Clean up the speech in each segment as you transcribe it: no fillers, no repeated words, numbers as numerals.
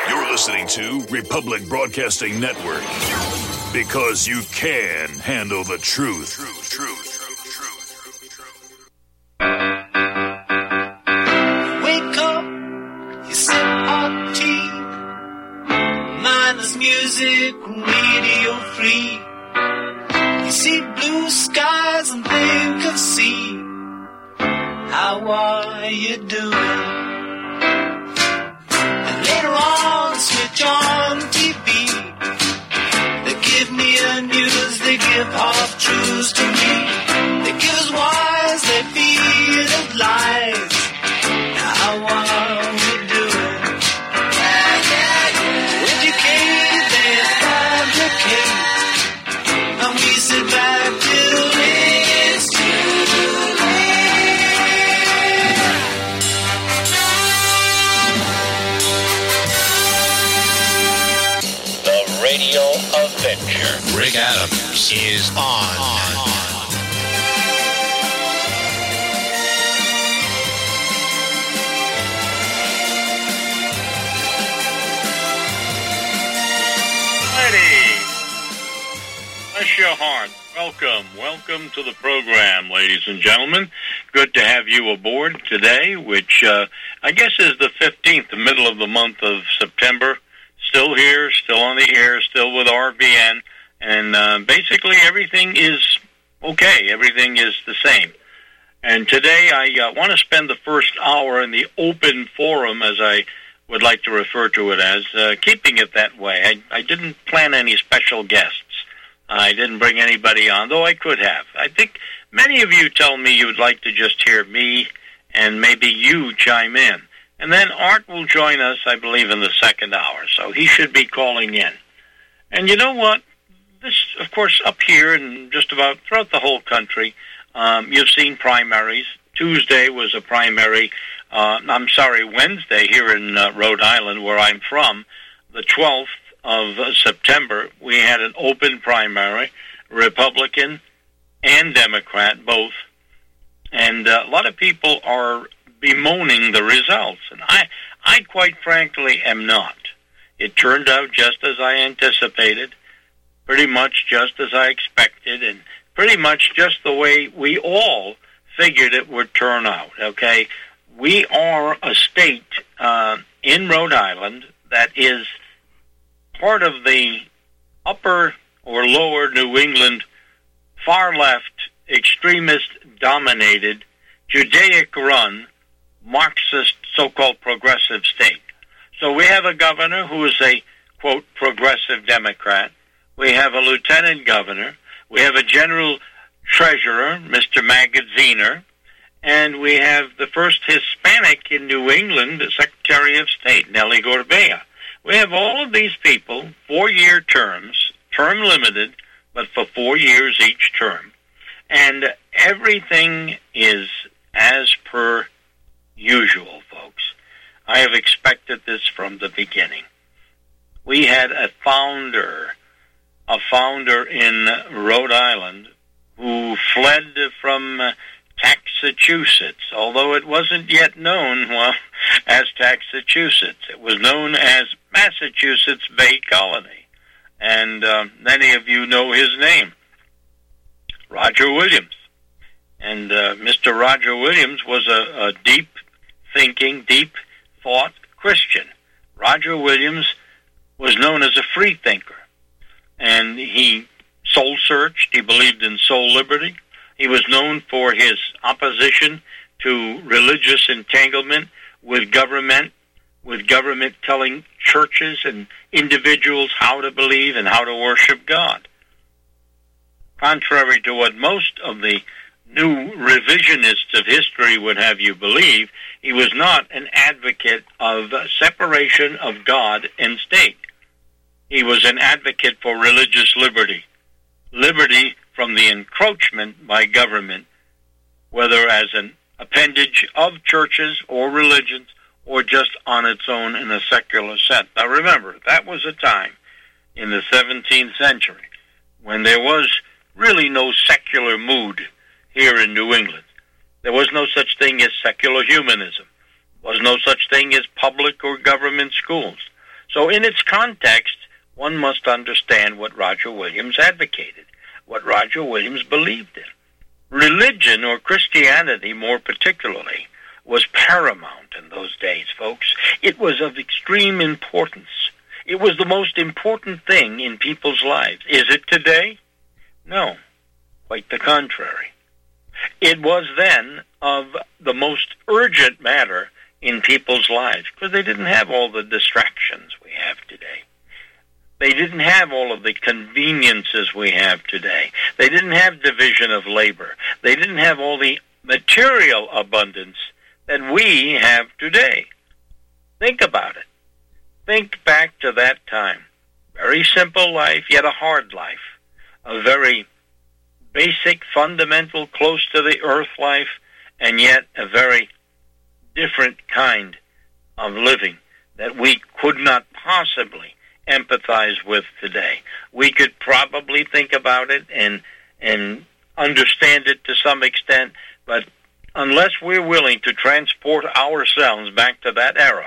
You're listening to Republic Broadcasting Network because you can handle the truth. Wake up, you sip hot tea, mindless music, radio free. You see blue skies and think of sea. How are you doing? And later on, switch on TV. They give me the news, they give half truths to me. They give us wise, they feed us lies. Now how are we doing? Educate, they fabricate. And we sit back till it's too late. The Radio Avenger. Rick Adams is on. Bless your heart. Welcome to the program, ladies and gentlemen. Good to have you aboard today, which I guess is the 15th, the middle of the month of September. Still here, still on the air, still with RBN, and basically everything is okay. Everything is the same. And today I want to spend the first hour in the open forum, as I would like to refer to it as, keeping it that way. I didn't plan any special guests. I didn't bring anybody on, though I could have. I think many of you tell me you would like to just hear me and maybe you chime in. And then Art will join us, I believe, in the second hour, so he should be calling in. And you know what? This, of course, up here and just about throughout the whole country, you've seen primaries. Tuesday was a primary. Wednesday here in Rhode Island, where I'm from, the 12th of September, we had an open primary, Republican and Democrat, both. And a lot of people are bemoaning the results. And I quite frankly am not. It turned out just as I anticipated, pretty much just as I expected, and pretty much just the way we all figured it would turn out, okay? We are a state in Rhode Island that is part of the upper or lower New England, far-left, extremist-dominated, Judaic-run, Marxist, so-called progressive state. So we have a governor who is a, quote, progressive Democrat. We have a lieutenant governor. We have a general treasurer, Mr. Magaziner. And we have the first Hispanic in New England, the Secretary of State, Nellie Gorbea. We have all of these people, 4-year terms, term limited, but for 4 years each term. And everything is as per usual, folks. I have expected this from the beginning. We had a founder in Rhode Island who fled from Massachusetts, although it wasn't yet known, as Massachusetts. It was known as Massachusetts Bay Colony. And many of you know his name, Roger Williams. And Mr. Roger Williams was a deep-thinking, deep-thought Christian. Roger Williams was known as a free thinker. And he soul-searched. He believed in soul liberty. He was known for his opposition to religious entanglement with government telling churches and individuals how to believe and how to worship God. Contrary to what most of the new revisionists of history would have you believe, he was not an advocate of separation of God and state. He was an advocate for religious liberty. Liberty from the encroachment by government, whether as an appendage of churches or religions or just on its own in a secular sense. Now remember, that was a time in the 17th century when there was really no secular mood here in New England. There was no such thing as secular humanism. There was no such thing as public or government schools. So in its context, one must understand what Roger Williams advocated, what Roger Williams believed in. Religion, or Christianity more particularly, was paramount in those days, folks. It was of extreme importance. It was the most important thing in people's lives. Is it today? No, quite the contrary. It was then of the most urgent matter in people's lives because they didn't have all the distractions we have today. They didn't have all of the conveniences we have today. They didn't have division of labor. They didn't have all the material abundance that we have today. Think about it. Think back to that time. Very simple life, yet a hard life. A very basic, fundamental, close to the earth life, and yet a very different kind of living that we could not possibly empathize with today. We could probably think about it and understand it to some extent, but unless we're willing to transport ourselves back to that era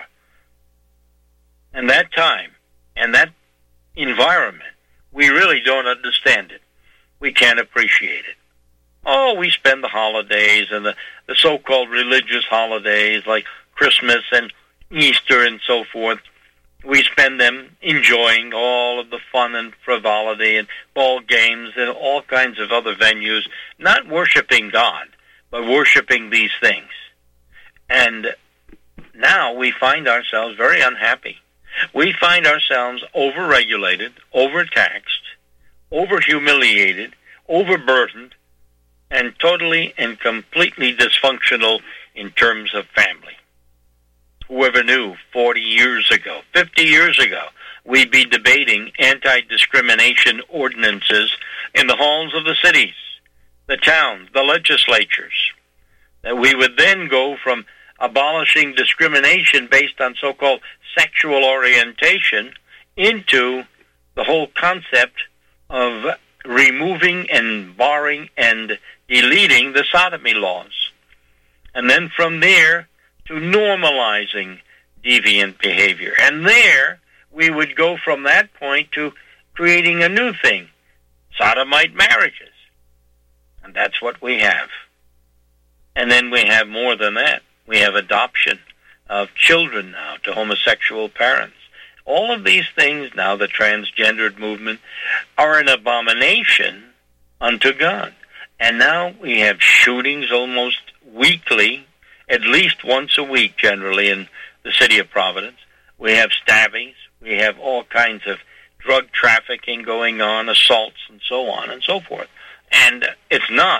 and that time and that environment, we really don't understand it. We can't appreciate it. Oh, we spend the holidays and the so-called religious holidays like Christmas and Easter and so forth. We spend them enjoying all of the fun and frivolity and ball games and all kinds of other venues, not worshiping God, but worshiping these things. And now we find ourselves very unhappy. We find ourselves overregulated, overtaxed, overhumiliated, overburdened, and totally and completely dysfunctional in terms of family. Whoever knew 40 years ago, 50 years ago, we'd be debating anti-discrimination ordinances in the halls of the cities, the towns, the legislatures, that we would then go from abolishing discrimination based on so-called sexual orientation into the whole concept of removing and barring and deleting the sodomy laws. And then from there to normalizing deviant behavior. And there we would go from that point to creating a new thing, sodomite marriages. And that's what we have. And then we have more than that. We have adoption of children now to homosexual parents. All of these things now, the transgendered movement, are an abomination unto God. And now we have shootings almost weekly, at least once a week generally in the city of Providence. We have stabbings. We have all kinds of drug trafficking going on, assaults, and so on and so forth. And it's not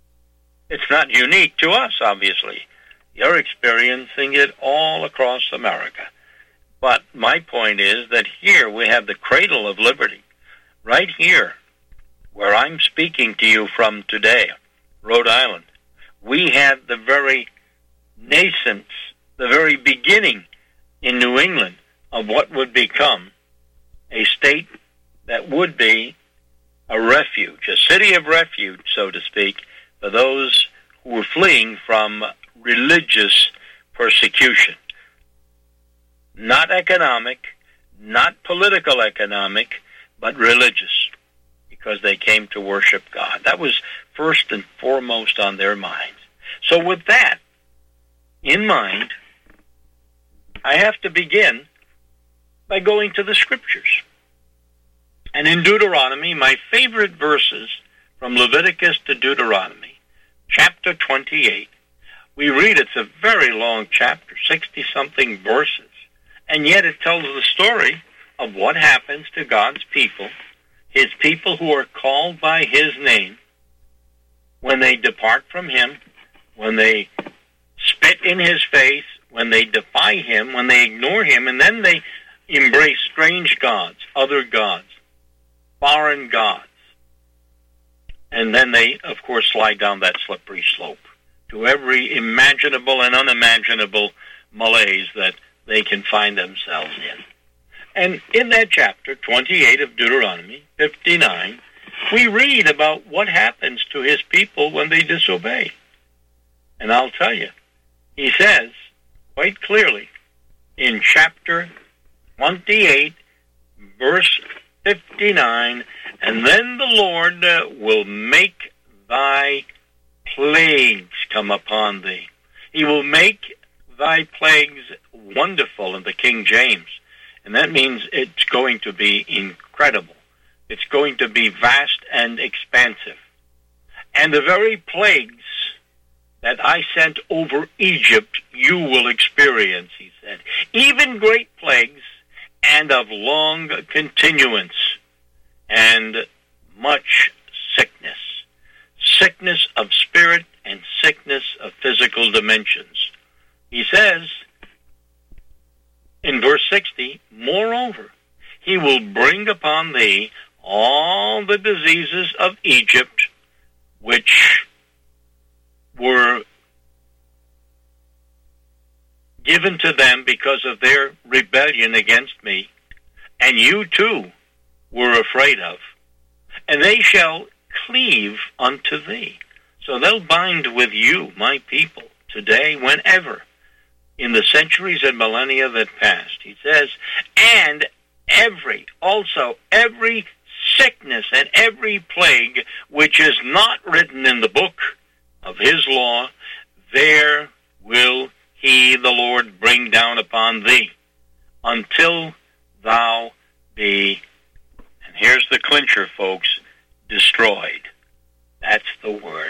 unique to us, obviously. You're experiencing it all across America. But my point is that here we have the cradle of liberty, right here, where I'm speaking to you from today, Rhode Island. We have the very nascence, the very beginning in New England of what would become a state that would be a refuge, a city of refuge, so to speak, for those who were fleeing from religious persecution. Not economic, not political economic, but religious, because they came to worship God. That was first and foremost on their minds. So with that in mind, I have to begin by going to the Scriptures. And in Deuteronomy, my favorite verses from Leviticus to Deuteronomy, chapter 28, we read it's a very long chapter, 60-something verses, and yet it tells the story of what happens to God's people, his people who are called by his name, when they depart from him, when they spit in his face, when they defy him, when they ignore him, and then they embrace strange gods, other gods, foreign gods. And then they, of course, slide down that slippery slope to every imaginable and unimaginable malaise that they can find themselves in. And in that chapter, 28 of Deuteronomy, 59, we read about what happens to his people when they disobey. And I'll tell you, he says quite clearly in chapter 28, verse 59, and then the Lord will make thy plagues come upon thee. He will make thy plagues wonderful in the King James. And that means it's going to be incredible. It's going to be vast and expansive. And the very plagues that I sent over Egypt, you will experience, he said. Even great plagues and of long continuance and much sickness. Sickness of spirit and sickness of physical dimensions. He says in verse 60, moreover, he will bring upon thee all the diseases of Egypt, which were given to them because of their rebellion against me, and you too were afraid of, and they shall cleave unto thee. So they'll bind with you, my people, today, whenever, in the centuries and millennia that passed. He says, and every sickness and every plague which is not written in the book of his law, there will he, the Lord, bring down upon thee, until thou be, and here's the clincher, folks, destroyed. That's the word.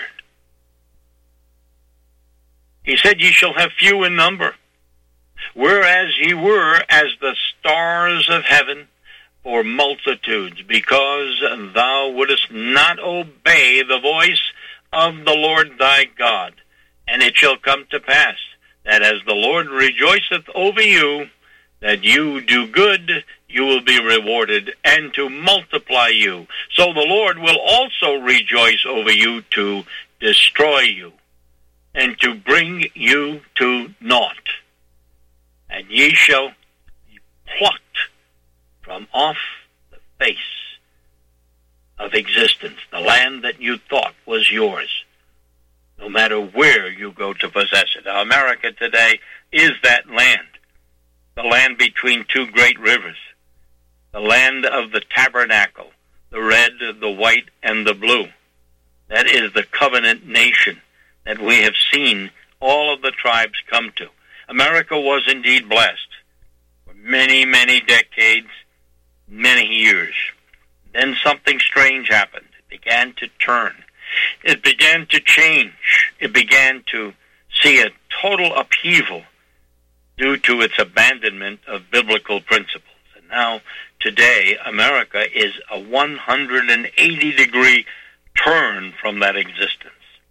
He said, ye shall have few in number, whereas ye were as the stars of heaven for multitudes, because thou wouldest not obey the voice of the Lord thy God. And it shall come to pass, that as the Lord rejoiceth over you, that you do good, you will be rewarded, and to multiply you. So the Lord will also rejoice over you to destroy you, and to bring you to naught. And ye shall be plucked from off the face of existence, the land that you thought was yours, no matter where you go to possess it. Now, America today is that land, the land between two great rivers, the land of the tabernacle, the red, the white, and the blue. That is the covenant nation that we have seen all of the tribes come to. America was indeed blessed for many, many decades, many years. Then something strange happened. It began to turn. It began to change. It began to see a total upheaval due to its abandonment of biblical principles. And now, today, America is a 180-degree turn from that existence.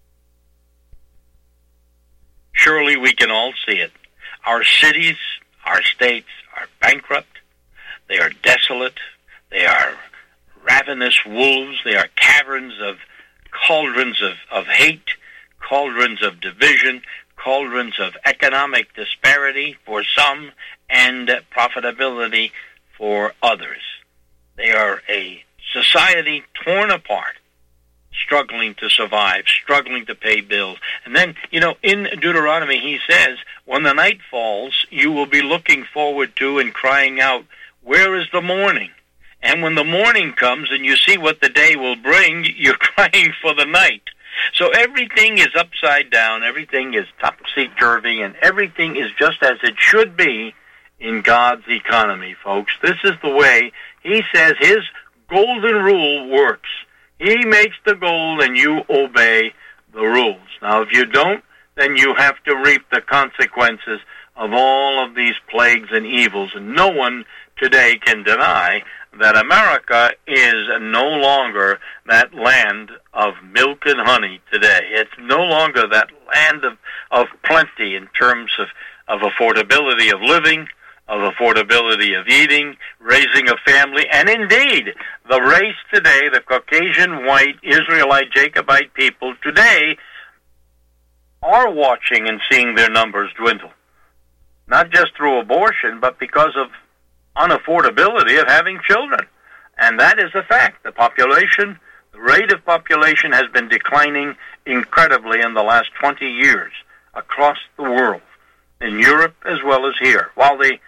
Surely we can all see it. Our cities, our states are bankrupt. They are desolate. They are ravenous wolves. They are caverns of cauldrons of hate, cauldrons of division, cauldrons of economic disparity for some and profitability for others. They are a society torn apart, struggling to survive, struggling to pay bills. And then, in Deuteronomy, he says, when the night falls, you will be looking forward to and crying out, where is the morning? And when the morning comes and you see what the day will bring, you're crying for the night. So everything is upside down, everything is topsy-turvy, and everything is just as it should be in God's economy, folks. This is the way he says his golden rule works. He makes the gold and you obey the rules. Now, if you don't, then you have to reap the consequences of all of these plagues and evils. And no one today can deny that America is no longer that land of milk and honey today. It's no longer that land of plenty in terms of affordability of living, of affordability of eating, raising a family, and indeed, the race today, the Caucasian, white, Israelite, Jacobite people today are watching and seeing their numbers dwindle. Not just through abortion, but because of unaffordability of having children. And that is a fact. The population, the rate of population has been declining incredibly in the last 20 years across the world, in Europe as well as here. While the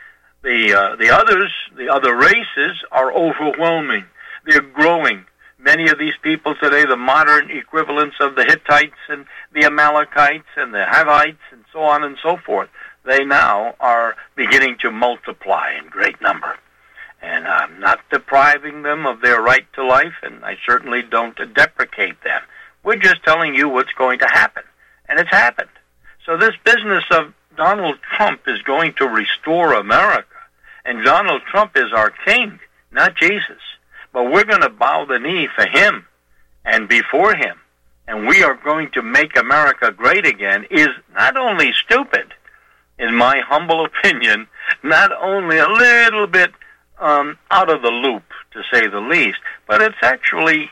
The others, the other races, are overwhelming. They're growing. Many of these people today, the modern equivalents of the Hittites and the Amalekites and the Hivites and so on and so forth, they now are beginning to multiply in great number. And I'm not depriving them of their right to life, and I certainly don't deprecate them. We're just telling you what's going to happen, and it's happened. So this business of Donald Trump is going to restore America, and Donald Trump is our king, not Jesus. But we're going to bow the knee for him and before him, and we are going to make America great again, is not only stupid, in my humble opinion, not only a little bit out of the loop, to say the least, but it's actually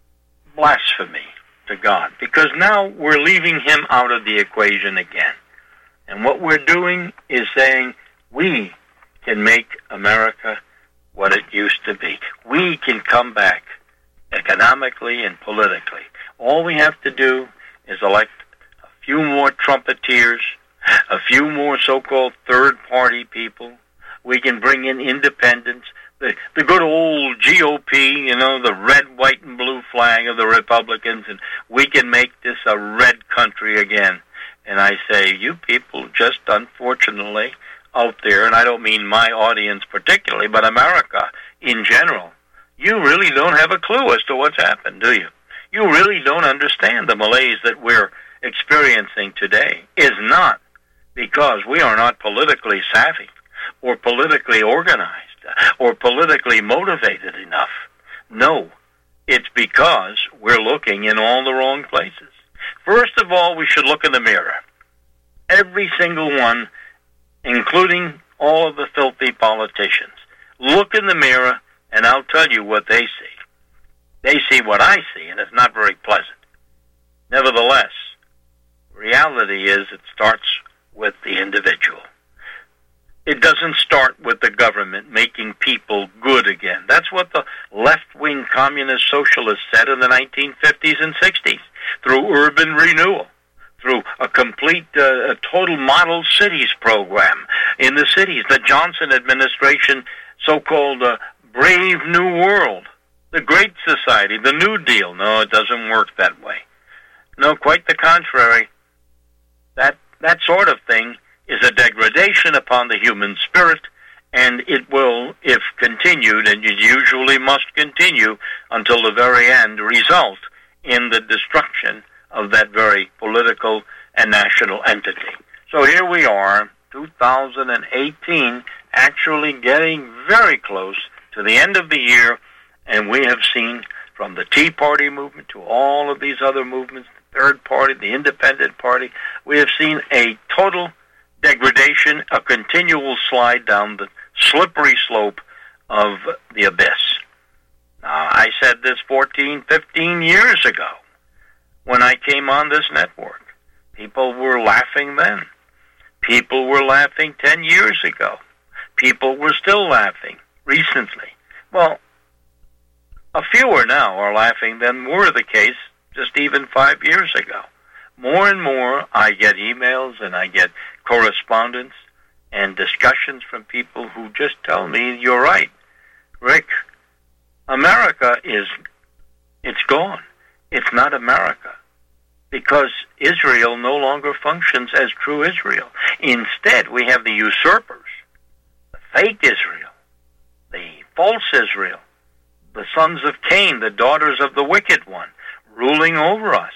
blasphemy to God, because now we're leaving him out of the equation again. And what we're doing is saying we can make America what it used to be. We can come back economically and politically. All we have to do is elect a few more trumpeters, a few more so-called third-party people. We can bring in independents, the good old GOP, the red, white, and blue flag of the Republicans, and we can make this a red country again. And I say, you people just unfortunately out there, and I don't mean my audience particularly, but America in general, you really don't have a clue as to what's happened, do you? You really don't understand the malaise that we're experiencing today is not because we are not politically savvy or politically organized or politically motivated enough. No, it's because we're looking in all the wrong places. First of all, we should look in the mirror. Every single one, including all of the filthy politicians. Look in the mirror, and I'll tell you what they see. They see what I see, and it's not very pleasant. Nevertheless, reality is it starts with the individual. It doesn't start with the government making people good again. That's what the left-wing communist socialists said in the 1950s and 60s, through urban renewal, through a complete total model cities program in the cities, the Johnson administration so-called Brave New World, the Great Society, the New Deal. No, it doesn't work that way. No, quite the contrary. That sort of thing is a degradation upon the human spirit, and it will, if continued, and it usually must continue until the very end, result in the destruction of that very political and national entity. So here we are, 2018, actually getting very close to the end of the year, and we have seen from the Tea Party movement to all of these other movements, the Third Party, the Independent Party, we have seen a total degradation, a continual slide down the slippery slope of the abyss. Now, I said this 14, 15 years ago when I came on this network. People were laughing then. People were laughing 10 years ago. People were still laughing recently. Well, a fewer now are laughing than were the case just even 5 years ago. More and more, I get emails and I get correspondence and discussions from people who just tell me, you're right, Rick, America it's gone. It's not America. Because Israel no longer functions as true Israel. Instead, we have the usurpers, the fake Israel, the false Israel, the sons of Cain, the daughters of the wicked one, ruling over us.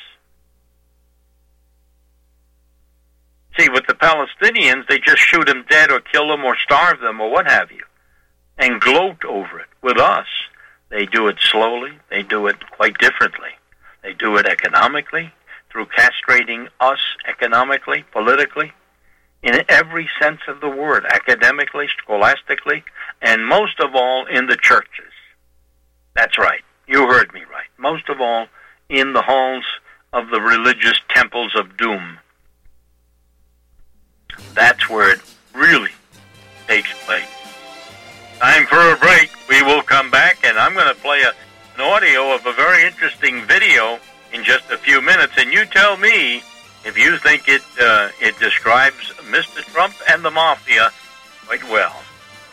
See, with the Palestinians, they just shoot them dead or kill them or starve them or what have you, and gloat over it. With us, they do it slowly. They do it quite differently. They do it economically, through castrating us economically, politically, in every sense of the word, academically, scholastically, and most of all in the churches. That's right. You heard me right. Most of all in the halls of the religious temples of doom. That's where it really takes place. Time for a break. We will come back, and I'm going to play an audio of a very interesting video in just a few minutes, and you tell me if you think it describes Mr. Trump and the mafia quite well.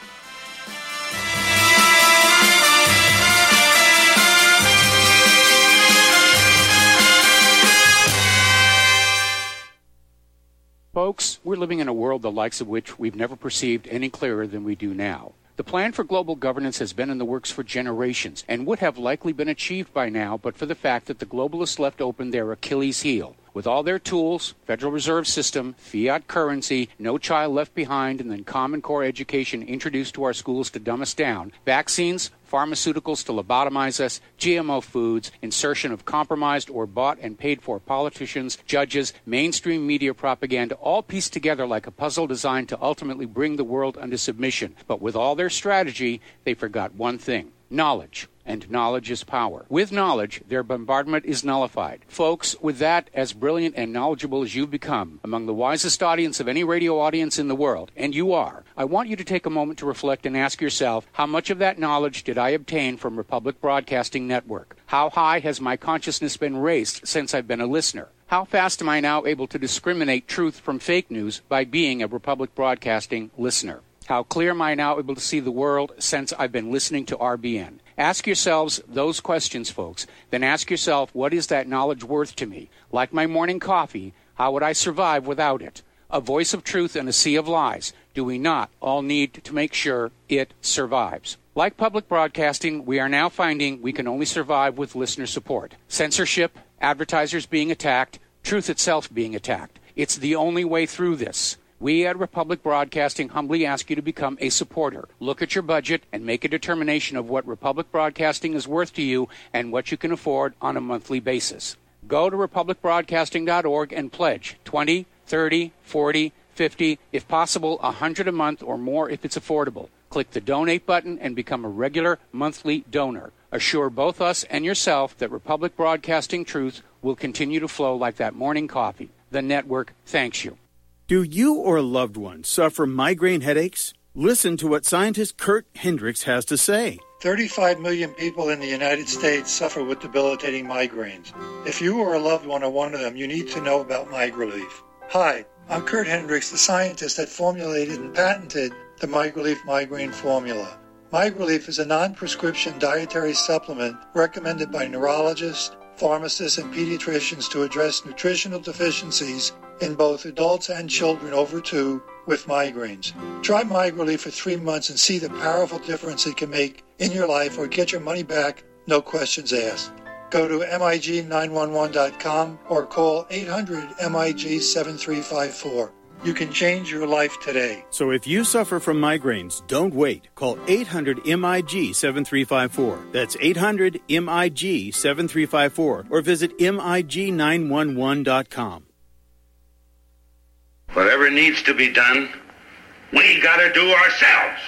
We're living in a world the likes of which we've never perceived any clearer than we do now. The plan for global governance has been in the works for generations and would have likely been achieved by now but for the fact that the globalists left open their Achilles heel. With all their tools, Federal Reserve System, fiat currency, no child left behind, and then Common Core education introduced to our schools to dumb us down, vaccines, pharmaceuticals to lobotomize us, GMO foods, insertion of compromised or bought and paid for politicians, judges, mainstream media propaganda, all pieced together like a puzzle designed to ultimately bring the world under submission. But with all their strategy, they forgot one thing: knowledge. And knowledge is power. With knowledge, their bombardment is nullified. Folks, with that, as brilliant and knowledgeable as you've become, among the wisest audience of any radio audience in the world, and you are, I want you to take a moment to reflect and ask yourself, how much of that knowledge did I obtain from Republic Broadcasting Network? How high has my consciousness been raised since I've been a listener? How fast am I now able to discriminate truth from fake news by being a Republic Broadcasting listener? How clear am I now able to see the world since I've been listening to RBN? Ask yourselves those questions, folks. Then ask yourself, what is that knowledge worth to me? Like my morning coffee, how would I survive without it? A voice of truth in a sea of lies. Do we not all need to make sure it survives? Like public broadcasting, we are now finding we can only survive with listener support. Censorship, advertisers being attacked, truth itself being attacked. It's the only way through this. We at Republic Broadcasting humbly ask you to become a supporter. Look at your budget and make a determination of what Republic Broadcasting is worth to you and what you can afford on a monthly basis. Go to republicbroadcasting.org and pledge $20, $30, $40, $50, if possible, $100 a month or more if it's affordable. Click the donate button and become a regular monthly donor. Assure both us and yourself that Republic Broadcasting truth will continue to flow like that morning coffee. The network thanks you. Do you or a loved one suffer migraine headaches? Listen to what scientist Kurt Hendricks has to say. 35 million people in the United States suffer with debilitating migraines. If you or a loved one are one of them, you need to know about MigraLief. Hi, I'm Kurt Hendricks, the scientist that formulated and patented the MigraLief migraine formula. MigraLief is a non-prescription dietary supplement recommended by neurologists, pharmacists, and pediatricians to address nutritional deficiencies in both adults and children over 2 with migraines. Try MigraLief for 3 months and see the powerful difference it can make in your life, or get your money back, no questions asked. Go to MIG911.com or call 800-MIG-7354. You can change your life today. So if you suffer from migraines, don't wait. Call 800-MIG-7354. That's 800-MIG-7354. Or visit MIG911.com. Whatever needs to be done, we gotta do ourselves.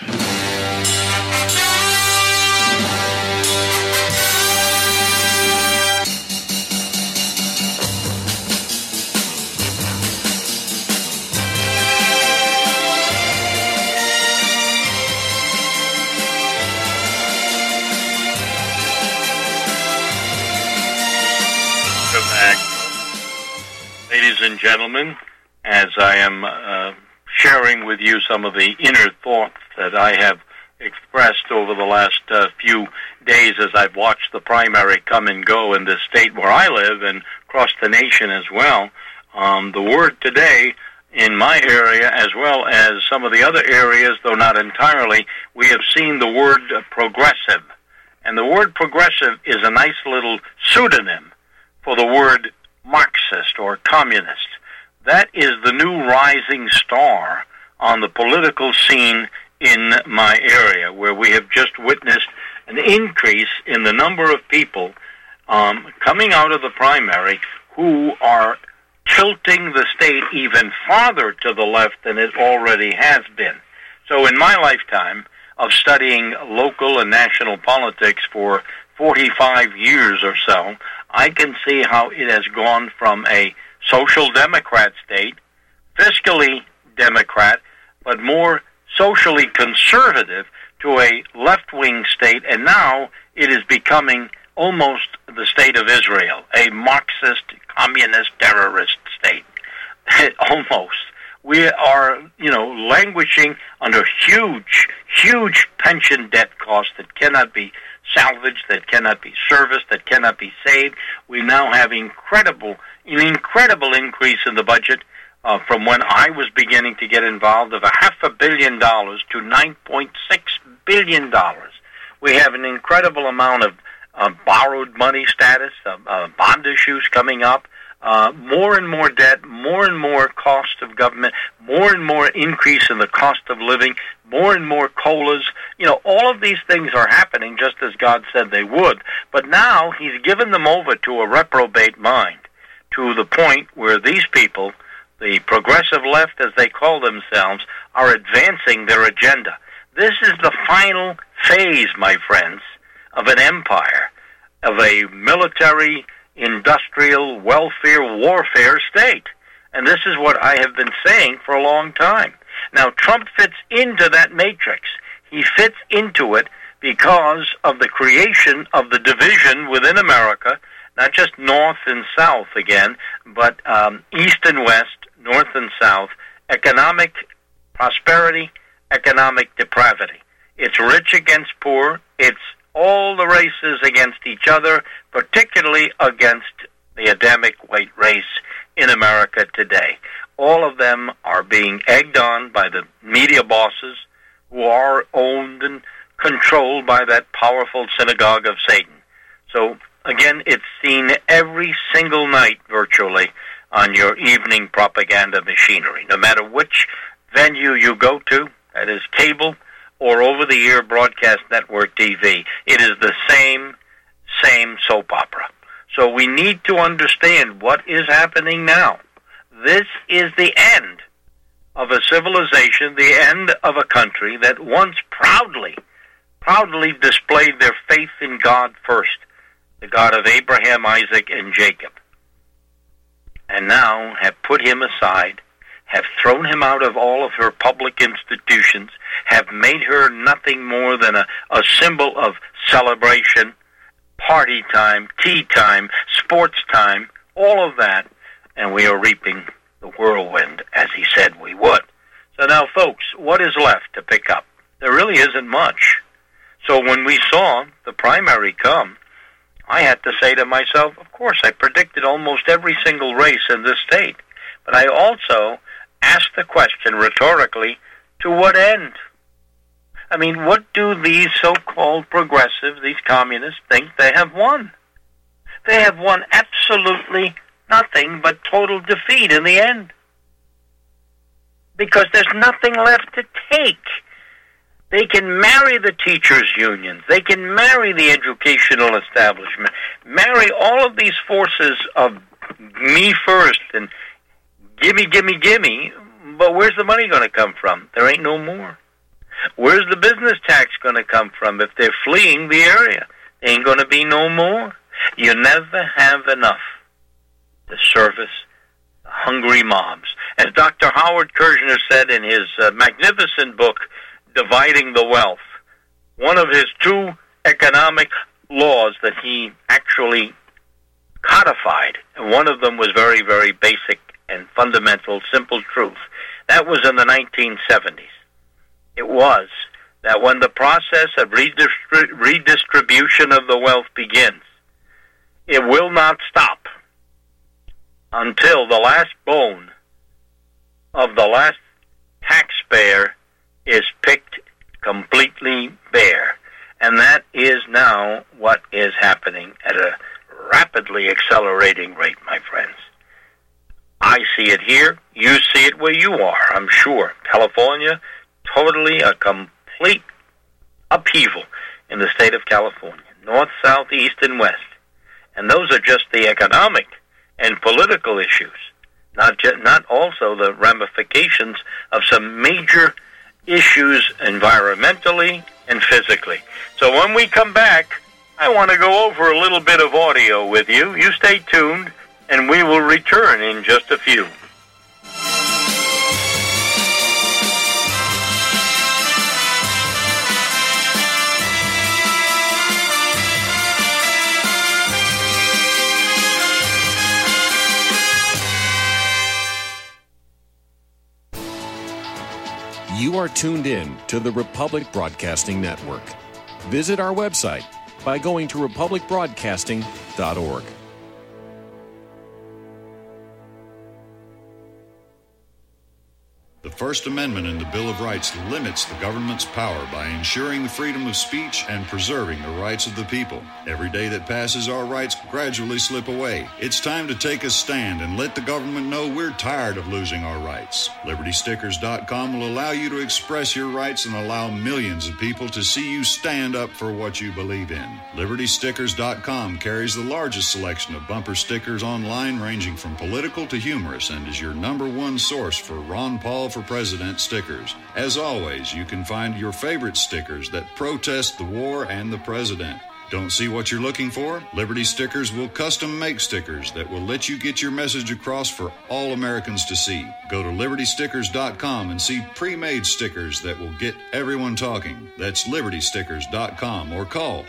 Ladies and gentlemen, as I am sharing with you some of the inner thoughts that I have expressed over the last few days as I've watched the primary come and go in this state where I live and across the nation as well, the word today in my area as well as some of the other areas, though not entirely, we have seen the word progressive. And the word progressive is a nice little pseudonym for the word Marxist or communist. That is the new rising star on the political scene in my area, where we have just witnessed an increase in the number of people coming out of the primary who are tilting the state even farther to the left than it already has been. So in my lifetime of studying local and national politics for 45 years or so, I can see how it has gone from a social democrat state, fiscally Democrat, but more socially conservative, to a left-wing state, and now it is becoming almost the state of Israel, a Marxist, communist, terrorist state. Almost. We are, languishing under huge pension debt costs that cannot be salvaged, that cannot be serviced, that cannot be saved. We now have an incredible increase in the budget, from when I was beginning to get involved of $500 million to $9.6 billion. We have an incredible amount of borrowed money status, bond issues coming up, more and more debt, more and more cost of government, more and more increase in the cost of living, more and more COLAs. All of these things are happening just as God said they would. But now he's given them over to a reprobate mind, to the point where these people, the progressive left as they call themselves, are advancing their agenda. This is the final phase, my friends, of an empire, of a military, industrial, welfare, warfare state. And this is what I have been saying for a long time. Now, Trump fits into that matrix. He fits into it because of the creation of the division within America, not just North and South again, but East and West, North and South, economic prosperity, economic depravity. It's rich against poor. It's all the races against each other, particularly against the Adamic white race in America today. All of them are being egged on by the media bosses who are owned and controlled by that powerful synagogue of Satan. So, again, it's seen every single night virtually on your evening propaganda machinery. No matter which venue you go to, that is cable or over-the-air broadcast network TV, it is the same soap opera. So we need to understand what is happening now. This is the end of a civilization, the end of a country that once proudly displayed their faith in God first, the God of Abraham, Isaac, and Jacob, and now have put him aside, have thrown him out of all of her public institutions, have made her nothing more than a symbol of celebration, party time, tea time, sports time, all of that, and we are reaping the whirlwind as he said we would. So now, folks, what is left to pick up? There really isn't much. So when we saw the primary come, I had to say to myself, of course, I predicted almost every single race in this state, but I also asked the question rhetorically, to what end? I mean, what do these so-called progressives, these communists, think they have won? They have won absolutely nothing but total defeat in the end. Because there's nothing left to take. They can marry the teachers' unions. They can marry the educational establishment. Marry all of these forces of me first and gimme, gimme, gimme. But where's the money going to come from? There ain't no more. Where's the business tax going to come from if they're fleeing the area? There ain't going to be no more. You never have enough to service the hungry mobs. As Dr. Howard Kersner said in his magnificent book, Dividing the Wealth, one of his two economic laws that he actually codified, and one of them was very, very basic and fundamental, simple truth. That was in the 1970s. It was that when the process of redistribution of the wealth begins, it will not stop until the last bone of the last taxpayer is picked completely bare. And that is now what is happening at a rapidly accelerating rate, my friends. I see it here. You see it where you are, I'm sure. California, totally a complete upheaval in the state of California. North, south, east, and west. And those are just the economic and political issues, not also the ramifications of some major issues environmentally and physically. So when we come back, I want to go over a little bit of audio with you. You stay tuned, and we will return in just a few. You are tuned in to the Republic Broadcasting Network. Visit our website by going to republicbroadcasting.org. First Amendment in the Bill of Rights limits the government's power by ensuring the freedom of speech and preserving the rights of the people. Every day that passes, our rights gradually slip away. It's time to take a stand and let the government know we're tired of losing our rights. LibertyStickers.com will allow you to express your rights and allow millions of people to see you stand up for what you believe in. LibertyStickers.com carries the largest selection of bumper stickers online, ranging from political to humorous, and is your number one source for Ron Paul for President stickers. As always, you can find your favorite stickers that protest the war and the president. Don't see what you're looking for? Liberty Stickers will custom make stickers that will let you get your message across for all Americans to see. Go to LibertyStickers.com and see pre-made stickers that will get everyone talking. That's LibertyStickers.com or call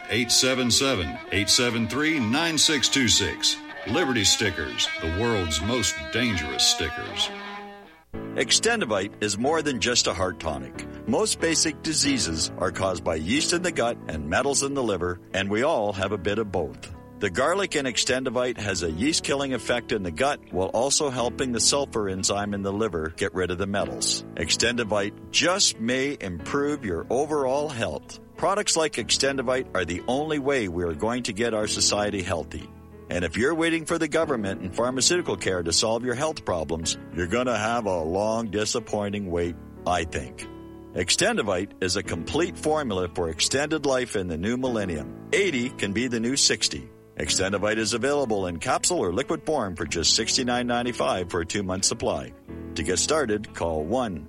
877-873-9626. Liberty Stickers, the world's most dangerous stickers. Extendivite is more than just a heart tonic. Most basic diseases are caused by yeast in the gut and metals in the liver, and we all have a bit of both. The garlic in Extendivite has a yeast-killing effect in the gut while also helping the sulfur enzyme in the liver get rid of the metals. Extendivite just may improve your overall health. Products like Extendivite are the only way we are going to get our society healthy. And if you're waiting for the government and pharmaceutical care to solve your health problems, you're going to have a long, disappointing wait, I think. Extendivite is a complete formula for extended life in the new millennium. 80 can be the new 60. Extendivite is available in capsule or liquid form for just $69.95 for a 2-month supply. To get started, call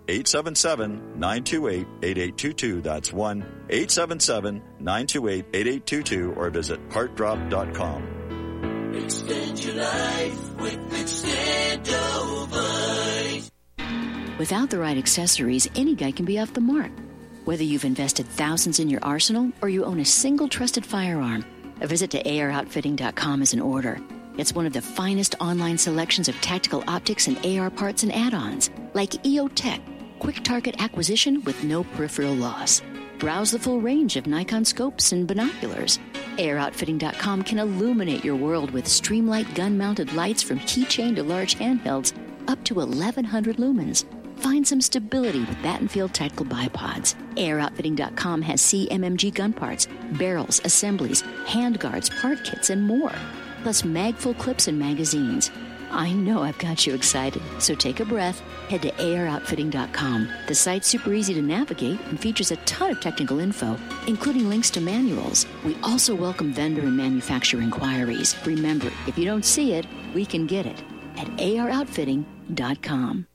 1-877-928-8822. That's 1-877-928-8822 or visit heartdrop.com. Extend your life with Extendovite. Without the right accessories, any guy can be off the mark. Whether you've invested thousands in your arsenal or you own a single trusted firearm, a visit to AROutfitting.com is in order. It's one of the finest online selections of tactical optics and AR parts and add-ons, like EOTech, quick target acquisition with no peripheral loss. Browse the full range of Nikon scopes and binoculars. AROutfitting.com can illuminate your world with Streamlight gun-mounted lights from keychain to large handhelds up to 1,100 lumens. Find some stability with Battenfield tactical bipods. AirOutfitting.com has CMMG gun parts, barrels, assemblies, handguards, part kits, and more. Plus mag-full clips and magazines. I know I've got you excited, so take a breath. Head to AirOutfitting.com. The site's super easy to navigate and features a ton of technical info, including links to manuals. We also welcome vendor and manufacturer inquiries. Remember, if you don't see it, we can get it at AirOutfitting.com.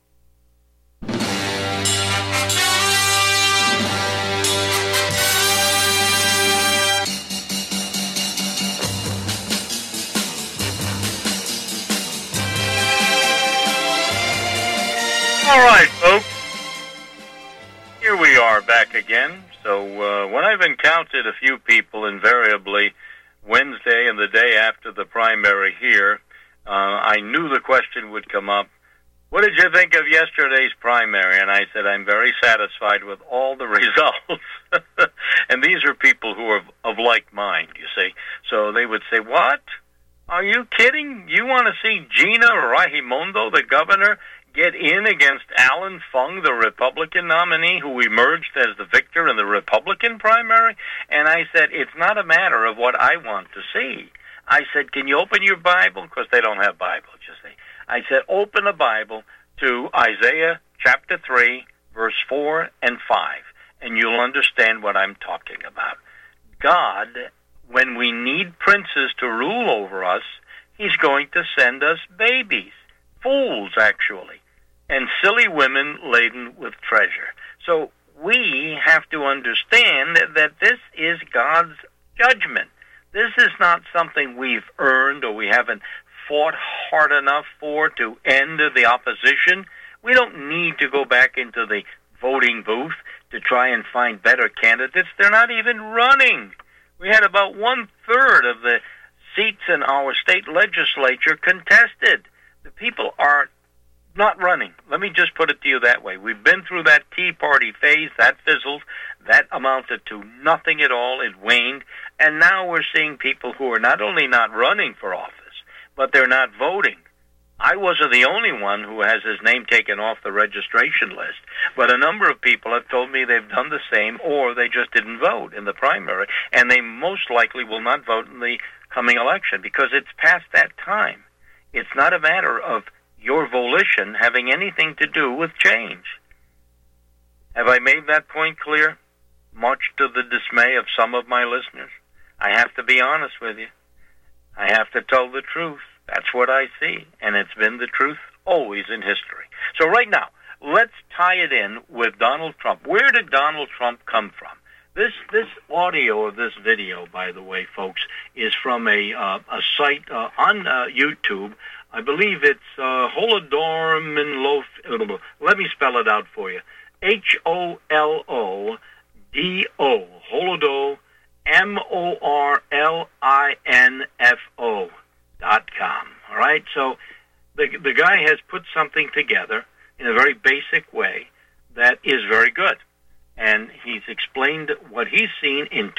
All right, folks. Here we are back again. So when I've encountered a few people, invariably Wednesday and the day after the primary here, I knew the question would come up, what did you think of yesterday's primary? And I said, I'm very satisfied with all the results. And these are people who are of like mind, you see. So they would say, what? Are you kidding? You want to see Gina Raimondo, the governor, get in against Alan Fung, the Republican nominee, who emerged as the victor in the Republican primary? And I said, it's not a matter of what I want to see. I said, can you open your Bible? Because they don't have Bibles, you see. I said, open the Bible to Isaiah chapter 3, verse 4 and 5, and you'll understand what I'm talking about. God, when we need princes to rule over us, he's going to send us babies, fools actually, and silly women laden with treasure. So we have to understand that this is God's judgment. This is not something we've earned or we haven't fought hard enough for to end the opposition. We don't need to go back into the voting booth to try and find better candidates. They're not even running. We had about 1/3 of the seats in our state legislature contested. The people are not running. Let me just put it to you that way. We've been through that Tea Party phase. That fizzled. That amounted to nothing at all. It waned. And now we're seeing people who are not only not running for office, but they're not voting. I wasn't the only one who has his name taken off the registration list, but a number of people have told me they've done the same, or they just didn't vote in the primary, and they most likely will not vote in the coming election because it's past that time. It's not a matter of your volition having anything to do with change. Have I made that point clear? Much to the dismay of some of my listeners. I have to be honest with you. I have to tell the truth. That's what I see, and it's been the truth always in history. So right now, let's tie it in with Donald Trump. Where did Donald Trump come from? This audio of this video, by the way, folks, is from a site on YouTube. I believe it's Holodomor. Let me spell it out for you. HOLODO, Holodo, MORLINFO.com. All right, so the guy has put something together in a very basic way that is very good, and he's explained what he's seen in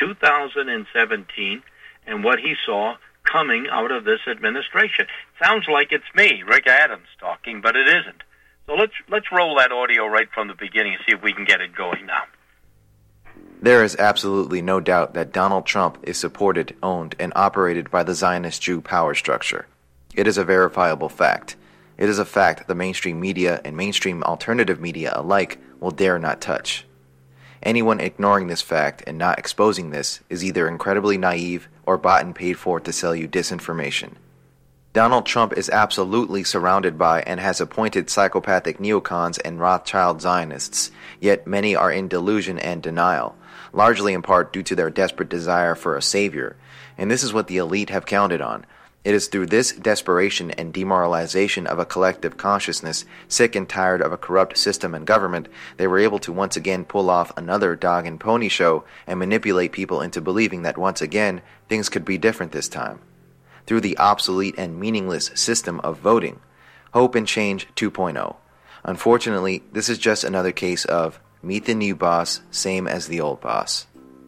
2017 and what he saw coming out of this administration. Sounds like it's me, Rick Adams, talking, but it isn't. So let's roll that audio right from the beginning and see if we can get it going now. There is absolutely no doubt that Donald Trump is supported, owned, and operated by the Zionist Jew power structure. It is a verifiable fact. It is a fact the mainstream media and mainstream alternative media alike will dare not touch. Anyone ignoring this fact and not exposing this is either incredibly naive or bought and paid for to sell you disinformation. Donald Trump is absolutely surrounded by and has appointed psychopathic neocons and Rothschild Zionists, yet many are in delusion and denial, largely in part due to their desperate desire for a savior, and this is what the elite have counted on. It is through this desperation and demoralization of a collective consciousness, sick and tired of a corrupt system and government, they were able to once again pull off another dog and pony show and manipulate people into believing that once again things could be different this time. Through the obsolete and meaningless system of voting. Hope and Change 2.0. Unfortunately, this is just another case of meet the new boss, same as the old boss.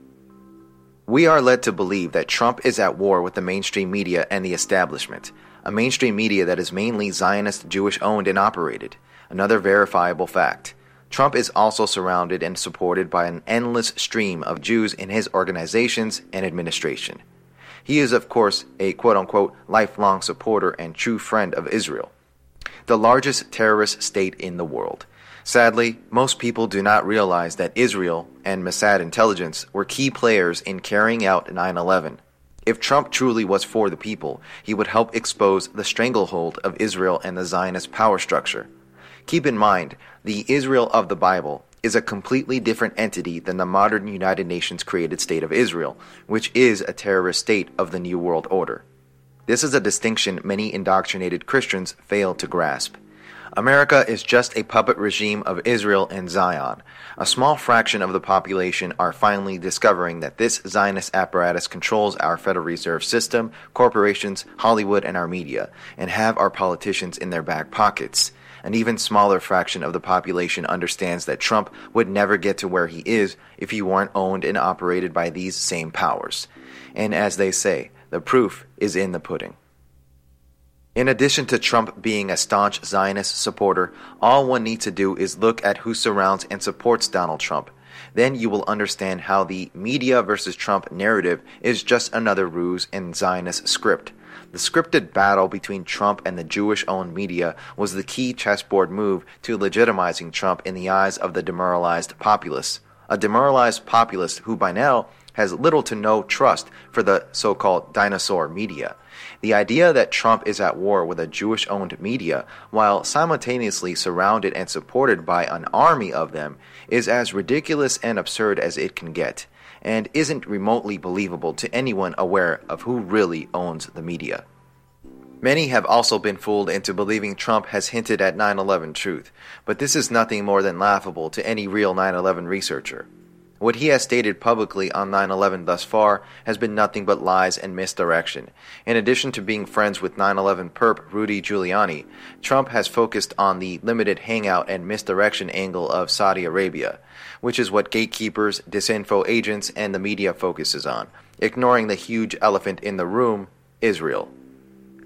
We are led to believe that Trump is at war with the mainstream media and the establishment, a mainstream media that is mainly Zionist, Jewish-owned and operated. Another verifiable fact. Trump is also surrounded and supported by an endless stream of Jews in his organizations and administration. He is, of course, a quote-unquote lifelong supporter and true friend of Israel, the largest terrorist state in the world. Sadly, most people do not realize that Israel and Mossad intelligence were key players in carrying out 9/11. If Trump truly was for the people, he would help expose the stranglehold of Israel and the Zionist power structure. Keep in mind, the Israel of the Bible is a completely different entity than the modern United Nations created state of Israel, which is a terrorist state of the New World Order. This is a distinction many indoctrinated Christians fail to grasp. America is just a puppet regime of Israel and Zion. A small fraction of the population are finally discovering that this Zionist apparatus controls our Federal Reserve System, corporations, Hollywood, and our media, and have our politicians in their back pockets. An even smaller fraction of the population understands that Trump would never get to where he is if he weren't owned and operated by these same powers. And as they say, the proof is in the pudding. In addition to Trump being a staunch Zionist supporter, all one needs to do is look at who surrounds and supports Donald Trump. Then you will understand how the media versus Trump narrative is just another ruse in Zionist script. The scripted battle between Trump and the Jewish-owned media was the key chessboard move to legitimizing Trump in the eyes of the demoralized populace. A demoralized populace who by now has little to no trust for the so-called dinosaur media. The idea that Trump is at war with a Jewish-owned media while simultaneously surrounded and supported by an army of them is as ridiculous and absurd as it can get, and isn't remotely believable to anyone aware of who really owns the media. Many have also been fooled into believing Trump has hinted at 9/11 truth, but this is nothing more than laughable to any real 9/11 researcher. What he has stated publicly on 9/11 thus far has been nothing but lies and misdirection. In addition to being friends with 9/11 perp Rudy Giuliani, Trump has focused on the limited hangout and misdirection angle of Saudi Arabia, which is what gatekeepers, disinfo agents, and the media focuses on, ignoring the huge elephant in the room, Israel.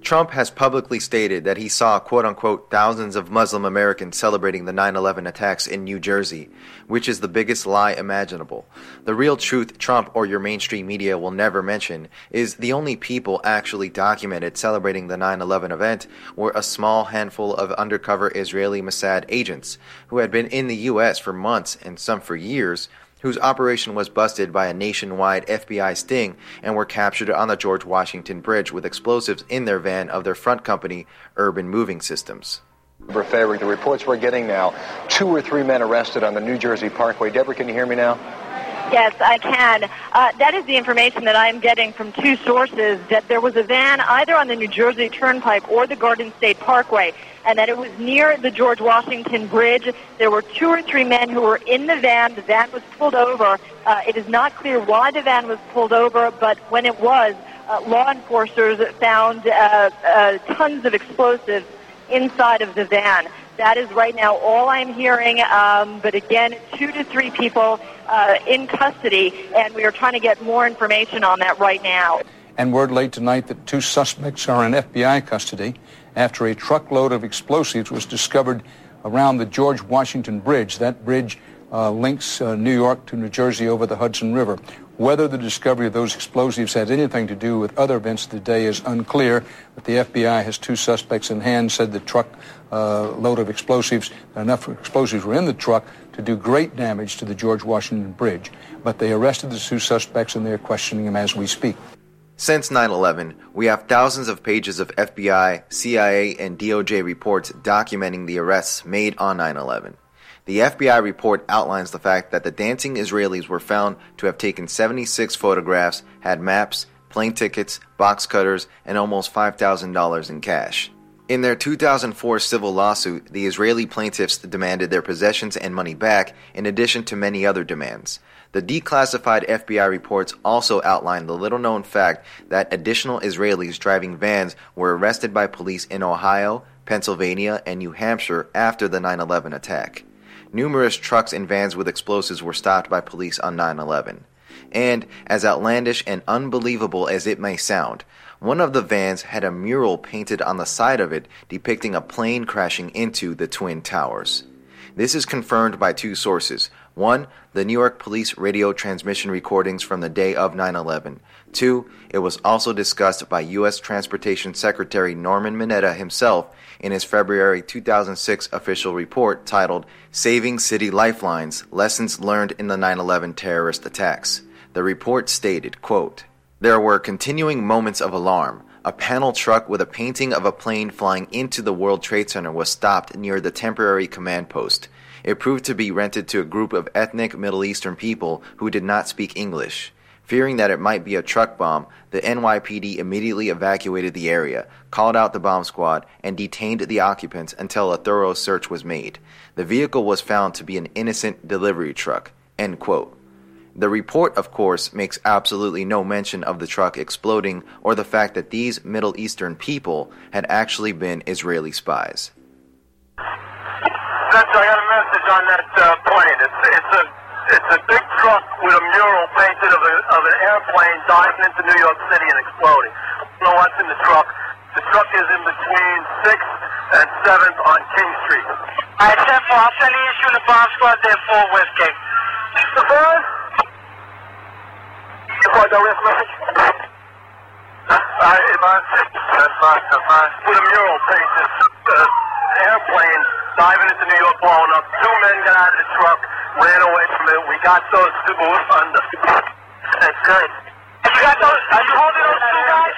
Trump has publicly stated that he saw, quote-unquote, thousands of Muslim Americans celebrating the 9/11 attacks in New Jersey, which is the biggest lie imaginable. The real truth Trump or your mainstream media will never mention is the only people actually documented celebrating the 9/11 event were a small handful of undercover Israeli Mossad agents who had been in the U.S. for months and some for years, whose operation was busted by a nationwide FBI sting and were captured on the George Washington Bridge with explosives in their van of their front company, Urban Moving Systems. Deborah Favre, the reports we're getting now, 2 or 3 men arrested on the New Jersey Parkway. Deborah, can you hear me now? Yes, I can. That is the information that I am getting from 2 sources, that there was a van either on the New Jersey Turnpike or the Garden State Parkway, and that it was near the George Washington Bridge. There were 2 or 3 men who were in the van. The van was pulled over. It is not clear why the van was pulled over, but when it was, law enforcers found tons of explosives inside of the van. That is right now all I'm hearing, but again, 2 to 3 people in custody, and we are trying to get more information on that right now. And word late tonight that 2 suspects are in FBI custody after a truckload of explosives was discovered around the George Washington Bridge. That bridge links New York to New Jersey over the Hudson River. Whether the discovery of those explosives has anything to do with other events today is unclear, but the FBI has 2 suspects in hand, said the truck load of explosives, enough explosives were in the truck to do great damage to the George Washington Bridge. But they arrested the 2 suspects and they're questioning them as we speak. Since 9/11, we have thousands of pages of FBI, CIA, and DOJ reports documenting the arrests made on 9/11. The FBI report outlines the fact that the dancing Israelis were found to have taken 76 photographs, had maps, plane tickets, box cutters, and almost $5,000 in cash. In their 2004 civil lawsuit, the Israeli plaintiffs demanded their possessions and money back, in addition to many other demands. The declassified FBI reports also outline the little-known fact that additional Israelis driving vans were arrested by police in Ohio, Pennsylvania, and New Hampshire after the 9/11 attack. Numerous trucks and vans with explosives were stopped by police on 9/11. And, as outlandish and unbelievable as it may sound, one of the vans had a mural painted on the side of it depicting a plane crashing into the Twin Towers. This is confirmed by 2 sources. 1, the New York Police radio transmission recordings from the day of 9/11. 2, it was also discussed by U.S. Transportation Secretary Norman Mineta himself in his February 2006 official report titled Saving City Lifelines, Lessons Learned in the 9/11 Terrorist Attacks. The report stated, quote, "There were continuing moments of alarm. A panel truck with a painting of a plane flying into the World Trade Center was stopped near the temporary command post. It proved to be rented to a group of ethnic Middle Eastern people who did not speak English. Fearing that it might be a truck bomb, the NYPD immediately evacuated the area, called out the bomb squad, and detained the occupants until a thorough search was made. The vehicle was found to be an innocent delivery truck." End quote. The report, of course, makes absolutely no mention of the truck exploding or the fact that these Middle Eastern people had actually been Israeli spies. I got a message on that plane. It's a big truck with a mural painted of an airplane diving into New York City and exploding. I don't know what's in the truck. The truck is in between 6th and 7th on King Street. All right, 10-4, I'll send the issue in the bomb squad there for Westgate. The phone? You want the risk message? That's fine. With a mural painted airplane diving into New York, blowing up. 2 men got out of the truck, ran away from it. We got those 2 under. That's good. You got those? Are you holding those 2 guys,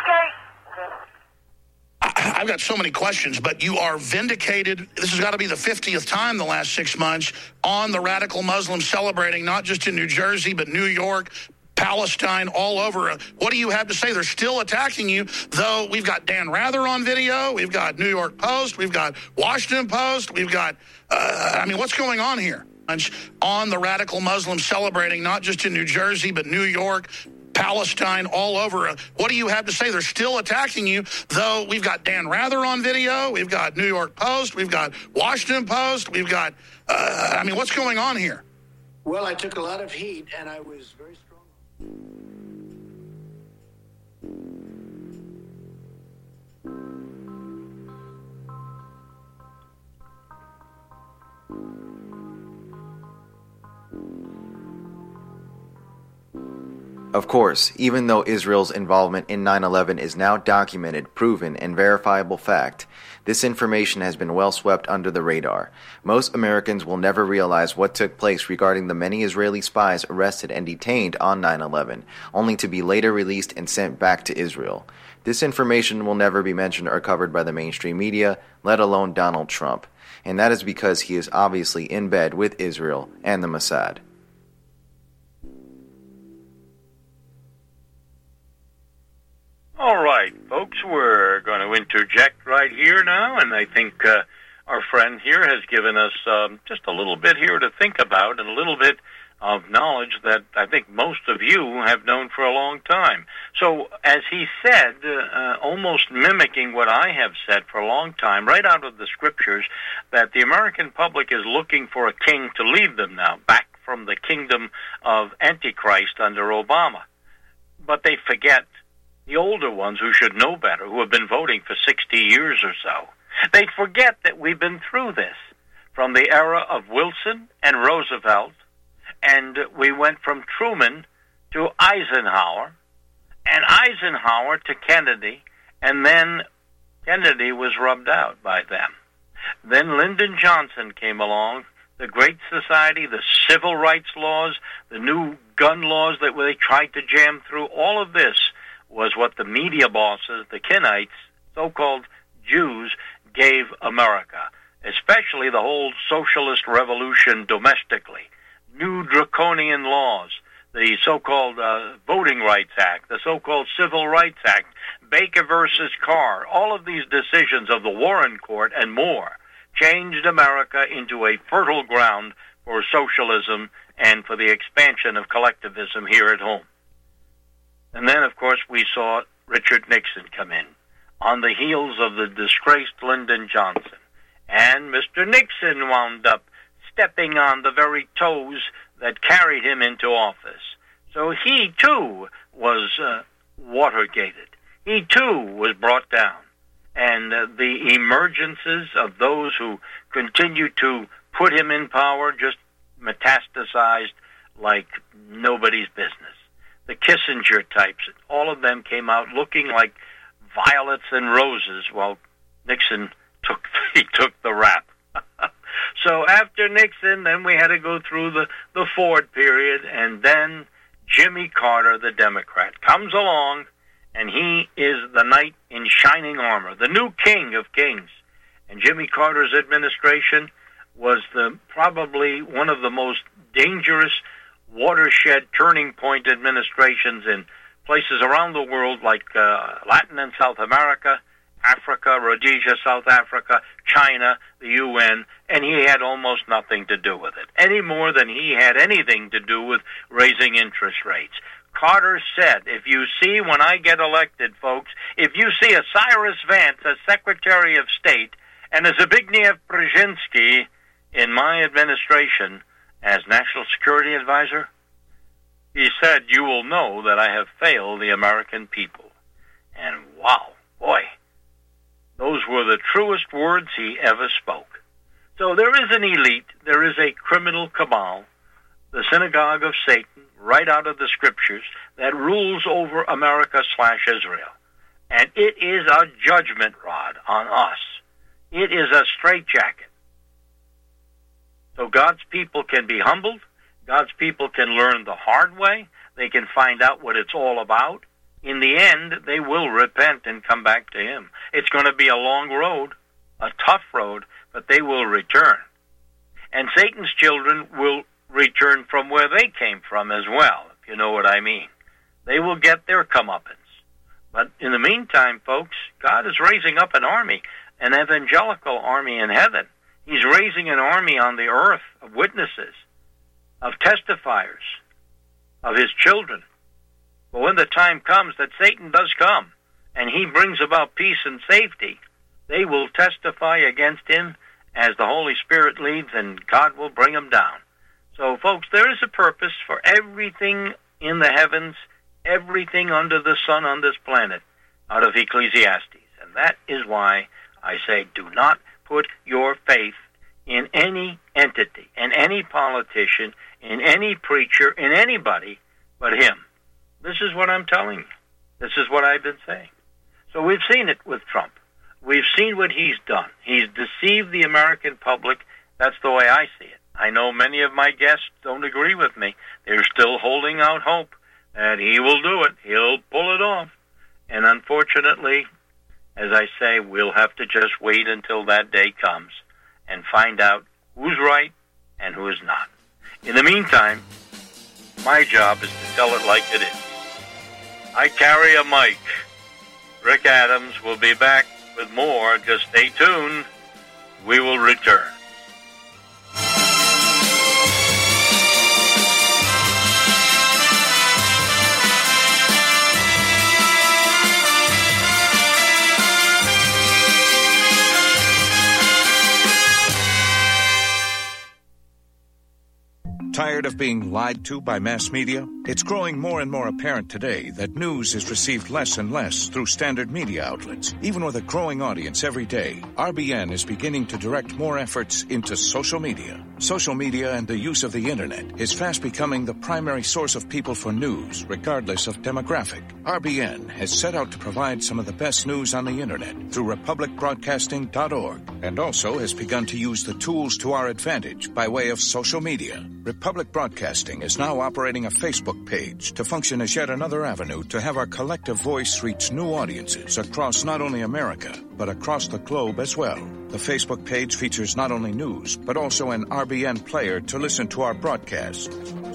Kate? I've got so many questions, but you are vindicated. This has got to be the 50th time the last 6 months on the radical Muslims celebrating, not just in New Jersey, but New York, Palestine, all over. What do you have to say? They're still attacking you, though we've got Dan Rather on video, we've got New York Post, we've got Washington Post, we've got, what's going on here? On the radical Muslims celebrating, not just in New Jersey, but New York, Palestine, all over. What do you have to say? They're still attacking you, though we've got Dan Rather on video, we've got New York Post, we've got Washington Post, we've got, what's going on here? Well, I took a lot of heat, and I was very strong. Of course, even though Israel's involvement in 9/11 is now documented, proven, and verifiable fact, this information has been well swept under the radar. Most Americans will never realize what took place regarding the many Israeli spies arrested and detained on 9/11, only to be later released and sent back to Israel. This information will never be mentioned or covered by the mainstream media, let alone Donald Trump, and that is because he is obviously in bed with Israel and the Mossad. All right, folks, we're going to interject right here now, and I think our friend here has given us just a little bit here to think about and a little bit of knowledge that I think most of you have known for a long time. So, as he said, almost mimicking what I have said for a long time, right out of the scriptures, that the American public is looking for a king to lead them now, back from the kingdom of Antichrist under Obama. But they forget the older ones who should know better, who have been voting for 60 years or so. They forget that we've been through this from the era of Wilson and Roosevelt, and we went from Truman to Eisenhower, and Eisenhower to Kennedy, and then Kennedy was rubbed out by them. Then Lyndon Johnson came along, the Great Society, the civil rights laws, the new gun laws that they tried to jam through. All of this was what the media bosses, the Kenites, so-called Jews, gave America, especially the whole socialist revolution domestically. New draconian laws, the so-called Voting Rights Act, the so-called Civil Rights Act, Baker versus Carr, all of these decisions of the Warren Court and more changed America into a fertile ground for socialism and for the expansion of collectivism here at home. And then, of course, we saw Richard Nixon come in on the heels of the disgraced Lyndon Johnson. And Mr. Nixon wound up stepping on the very toes that carried him into office. So he, too, was Watergated. He, too, was brought down. And the emergences of those who continued to put him in power just metastasized like nobody's business. The Kissinger types, all of them came out looking like violets and roses while Nixon took the rap. So after Nixon, then we had to go through the Ford period, and then Jimmy Carter, the Democrat, comes along, and he is the knight in shining armor, the new king of kings. And Jimmy Carter's administration was probably one of the most dangerous watershed turning point administrations in places around the world like Latin and South America, Africa, Rhodesia, South Africa, China, the UN, and he had almost nothing to do with it, any more than he had anything to do with raising interest rates. Carter said, if you see when I get elected, folks, if you see a Cyrus Vance as Secretary of State and a Zbigniew Brzezinski in my administration as National Security Advisor, he said, you will know that I have failed the American people. And wow, boy, those were the truest words he ever spoke. So there is an elite, there is a criminal cabal, the synagogue of Satan, right out of the scriptures, that rules over America/Israel. And it is a judgment rod on us. It is a straitjacket. So God's people can be humbled. God's people can learn the hard way. They can find out what it's all about. In the end, they will repent and come back to Him. It's going to be a long road, a tough road, but they will return. And Satan's children will return from where they came from as well, if you know what I mean. They will get their comeuppance. But in the meantime, folks, God is raising up an army, an evangelical army in heaven. He's raising an army on the earth of witnesses, of testifiers, of His children. But when the time comes that Satan does come, and he brings about peace and safety, they will testify against him as the Holy Spirit leads, and God will bring them down. So, folks, there is a purpose for everything in the heavens, everything under the sun on this planet, out of Ecclesiastes. And that is why I say, do not put your faith in any entity, in any politician, in any preacher, in anybody but Him. This is what I'm telling you. This is what I've been saying. So we've seen it with Trump. We've seen what he's done. He's deceived the American public. That's the way I see it. I know many of my guests don't agree with me. They're still holding out hope that he will do it. He'll pull it off. And unfortunately, as I say, we'll have to just wait until that day comes and find out who's right and who's not. In the meantime, my job is to tell it like it is. I carry a mic. Rick Adams will be back with more. Just stay tuned. We will return. Tired of being lied to by mass media? It's growing more and more apparent today that news is received less and less through standard media outlets. Even with a growing audience every day, RBN is beginning to direct more efforts into social media. Social media and the use of the internet is fast becoming the primary source of people for news, regardless of demographic. RBN has set out to provide some of the best news on the internet through republicbroadcasting.org, and also has begun to use the tools to our advantage by way of social media. Republic Broadcasting is now operating a Facebook page to function as yet another avenue to have our collective voice reach new audiences across not only America, but across the globe as well. The Facebook page features not only news, but also an RBN player to listen to our broadcast.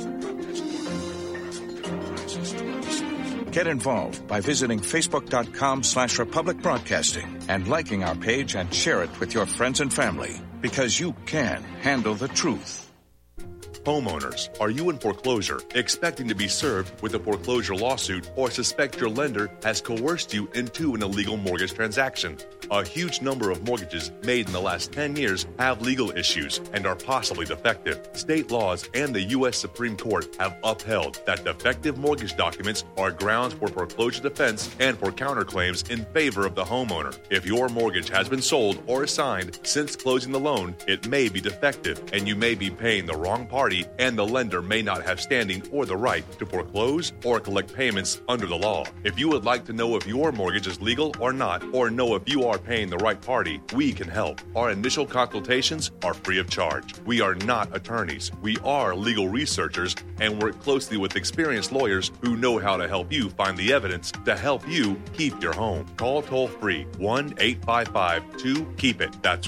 Get involved by visiting facebook.com/Republic Broadcasting and liking our page and share it with your friends and family, because you can handle the truth. Homeowners, are you in foreclosure, expecting to be served with a foreclosure lawsuit, or suspect your lender has coerced you into an illegal mortgage transaction? A huge number of mortgages made in the last 10 years have legal issues and are possibly defective. State laws and the U.S. Supreme Court have upheld that defective mortgage documents are grounds for foreclosure defense and for counterclaims in favor of the homeowner. If your mortgage has been sold or assigned since closing the loan, it may be defective, and you may be paying the wrong party, and the lender may not have standing or the right to foreclose or collect payments under the law. If you would like to know if your mortgage is legal or not, or know if you are paying the right party, we can help. Our initial consultations are free of charge. We are not attorneys. We are legal researchers and work closely with experienced lawyers who know how to help you find the evidence to help you keep your home. Call toll-free 1-855-2-KEEP-IT. That's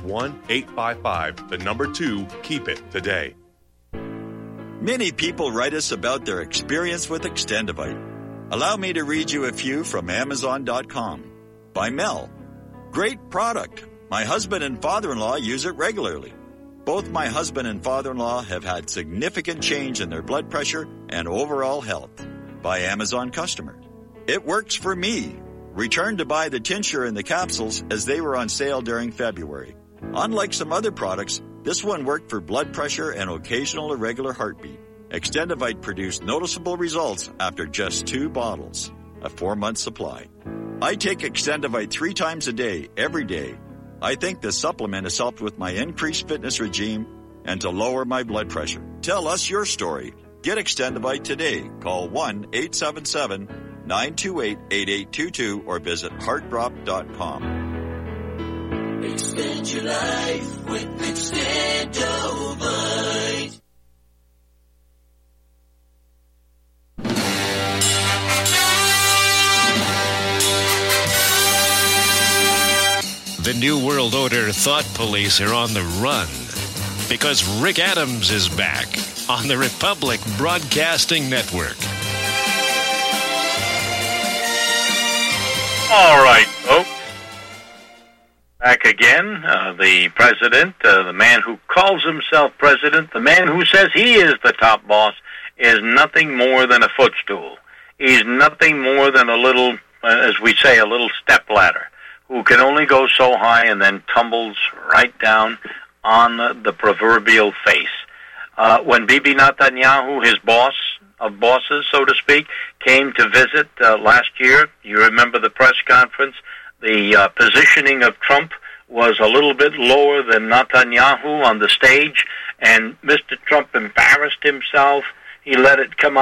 1-855-2-KEEP-IT today. Many people write us about their experience with Extendivite. Allow me to read you a few from Amazon.com. By Mel. Great product. My husband and father-in-law use it regularly. Both my husband and father-in-law have had significant change in their blood pressure and overall health. By Amazon customer. It works for me. Returned to buy the tincture and the capsules as they were on sale during February. Unlike some other products, this one worked for blood pressure and occasional irregular heartbeat. Extendivite produced noticeable results after just 2 bottles, a 4-month supply. I take Extendivite 3 times a day, every day. I think this supplement has helped with my increased fitness regime and to lower my blood pressure. Tell us your story. Get Extendivite today. Call 1-877-928-8822 or visit heartdrop.com. Extend your life with Extendovite. The New World Order thought police are on the run because Rick Adams is back on the Republic Broadcasting Network. All right, folks. Back again, the president, the man who calls himself president, the man who says he is the top boss, is nothing more than a footstool. He's nothing more than a little, as we say, a little stepladder, who can only go so high and then tumbles right down on the proverbial face. When Bibi Netanyahu, his boss of bosses, so to speak, came to visit last year, you remember the press conference, the positioning of Trump was a little bit lower than Netanyahu on the stage, and Mr. Trump embarrassed himself. He let it come out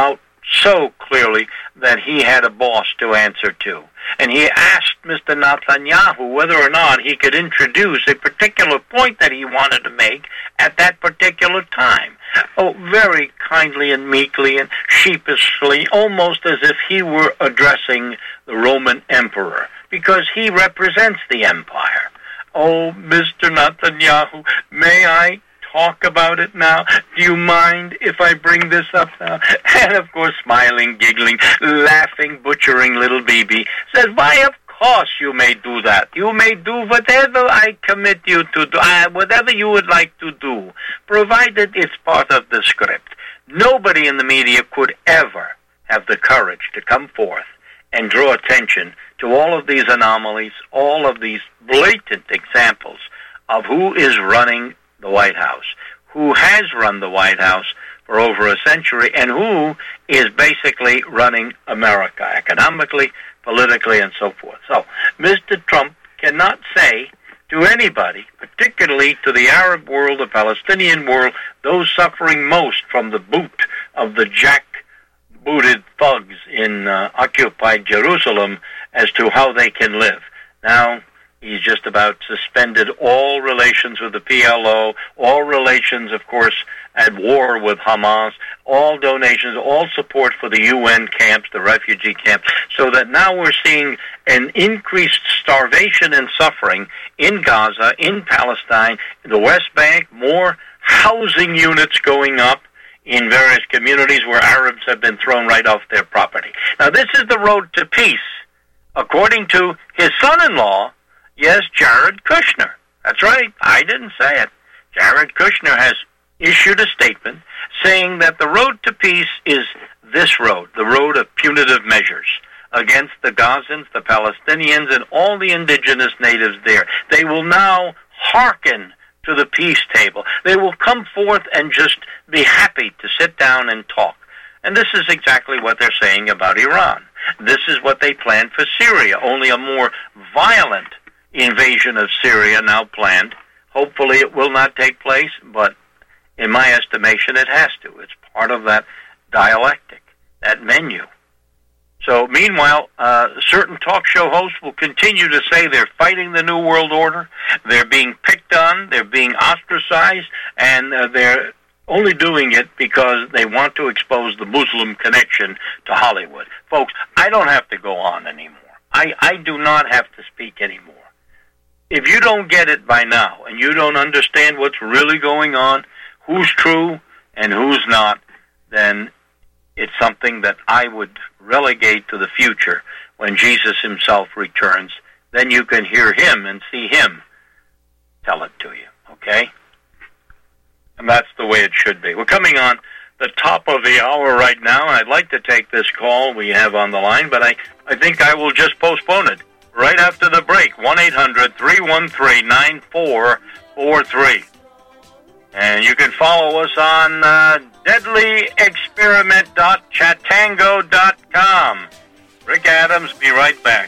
so clearly that he had a boss to answer to. And he asked Mr. Netanyahu whether or not he could introduce a particular point that he wanted to make at that particular time. Oh, very kindly and meekly and sheepishly, almost as if he were addressing the Roman emperor, because he represents the empire. Oh, Mr. Netanyahu, may I talk about it now? Do you mind if I bring this up now? And of course, smiling, giggling, laughing, butchering little Bibi says, why, of course you may do that. You may do whatever I commit you to do, whatever you would like to do, provided it's part of the script. Nobody in the media could ever have the courage to come forth and draw attention to all of these anomalies, all of these blatant examples of who is running the White House, who has run the White House for over a century, and who is basically running America economically, politically, and so forth. So Mr. Trump cannot say to anybody, particularly to the Arab world, the Palestinian world, those suffering most from the boot of the jack-booted thugs in occupied Jerusalem, as to how they can live. Now, he's just about suspended all relations with the PLO, all relations, of course, at war with Hamas, all donations, all support for the UN camps, the refugee camps, so that now we're seeing an increased starvation and suffering in Gaza, in Palestine, in the West Bank, more housing units going up in various communities where Arabs have been thrown right off their property. Now, this is the road to peace, according to his son-in-law, yes, Jared Kushner. That's right, I didn't say it. Jared Kushner has issued a statement saying that the road to peace is this road, the road of punitive measures against the Gazans, the Palestinians, and all the indigenous natives there. They will now hearken to the peace table. They will come forth and just be happy to sit down and talk. And this is exactly what they're saying about Iran. This is what they plan for Syria, only a more violent invasion of Syria now planned. Hopefully it will not take place, but in my estimation it has to. It's part of that dialectic, that menu. So meanwhile, certain talk show hosts will continue to say they're fighting the New World Order, they're being picked on, they're being ostracized, and they're only doing it because they want to expose the Muslim connection to Hollywood. Folks, I don't have to go on anymore. I do not have to speak anymore. If you don't get it by now, and you don't understand what's really going on, who's true and who's not, then it's something that I would relegate to the future when Jesus himself returns. Then you can hear him and see him tell it to you, okay? And that's the way it should be. We're coming on the top of the hour right now, and I'd like to take this call we have on the line, but I think I will just postpone it right after the break. 1-800-313-9443. And you can follow us on deadlyexperiment.chatango.com. Rick Adams, be right back.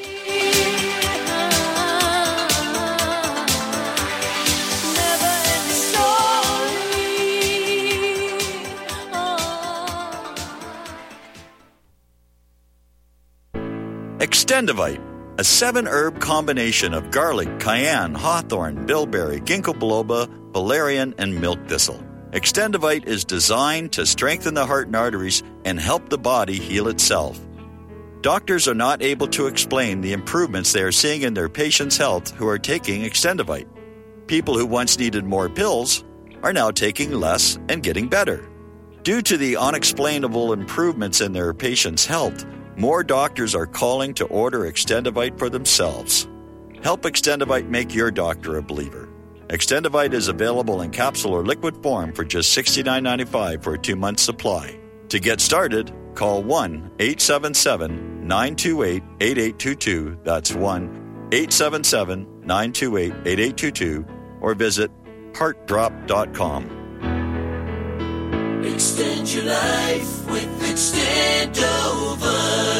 Extendivite, a 7-herb combination of garlic, cayenne, hawthorn, bilberry, ginkgo biloba, valerian, and milk thistle. Extendivite is designed to strengthen the heart and arteries and help the body heal itself. Doctors are not able to explain the improvements they are seeing in their patients' health who are taking Extendivite. People who once needed more pills are now taking less and getting better. Due to the unexplainable improvements in their patients' health, more doctors are calling to order Extendivite for themselves. Help Extendivite make your doctor a believer. Extendivite is available in capsule or liquid form for just $69.95 for a 2-month supply. To get started, call 1-877-928-8822. That's 1-877-928-8822. Or visit heartdrop.com. Extend your life with Extendovite.